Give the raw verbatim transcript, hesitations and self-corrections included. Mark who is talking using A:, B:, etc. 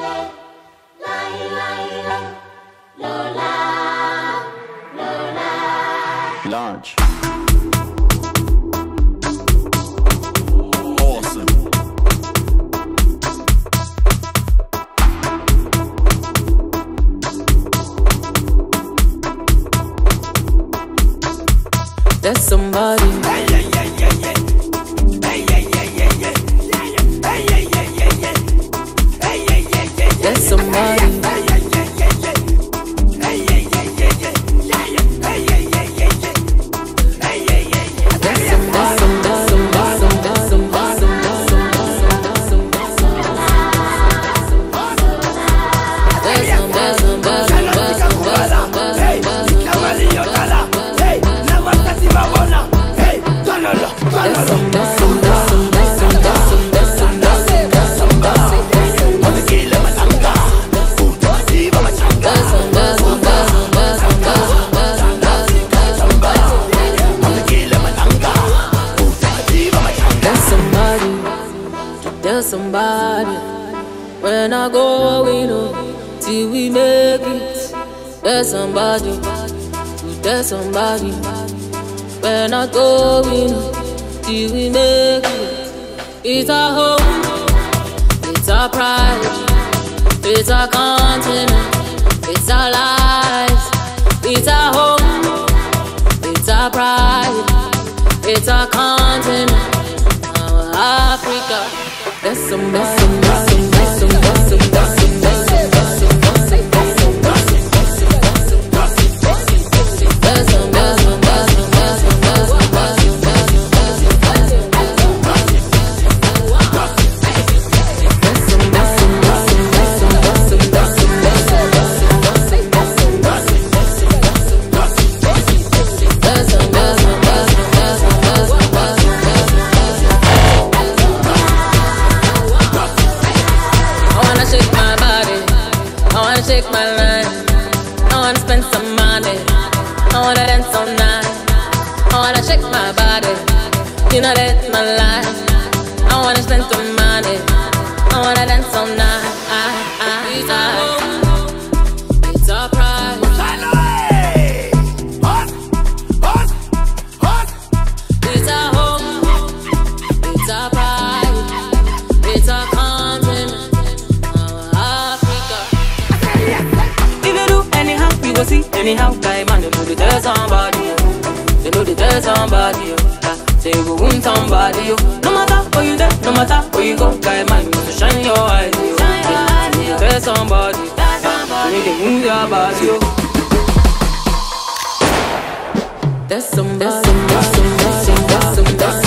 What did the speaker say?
A: Large.
B: Awesome.
C: There's somebody.
B: Hey, yeah, yeah, yeah, yeah. Hey, yeah, yeah, yeah, yeah. Hey, yeah, yeah, yeah, yeah. Hey, yeah, yeah, yeah, yeah.
C: There's somebody.
B: Hey, yeah, yeah, yeah, yeah. Hey, yeah, yeah, yeah, yeah. Yeah, yeah. Hey, yeah, yeah, yeah, yeah. Hey, yeah, yeah, yeah.
C: There's somebody. There's somebody. There's somebody. There's somebody. When I go, we know till we make it. There's somebody. There's somebody. When I go, we know till we make it. It's our home. It's our pride. It's our continent. It's our lives. It's our home. It's our pride. It's our continent. Our Africa. There's some, there's some, there's some, there's some, there's some, there's some, there's some, there's some, there's some, there's some, shake my line. I wanna spend some money. I wanna dance all night. I wanna shake my body. You know that's my life. I wanna spend some money. I wanna dance all night. I, I, it's our home. It's our pride. It's our home. It's our pride. It's our continent. You go see anyhow, guy man, you know they tell somebody, you know they tell somebody, uh, say you go wound somebody, you. No matter where you there, no matter where you go, guy man, you must shine your eyes, you. You tell somebody, uh, you need to move your body, you. There's some, there's some, there's some, there's some, there's some, there's some.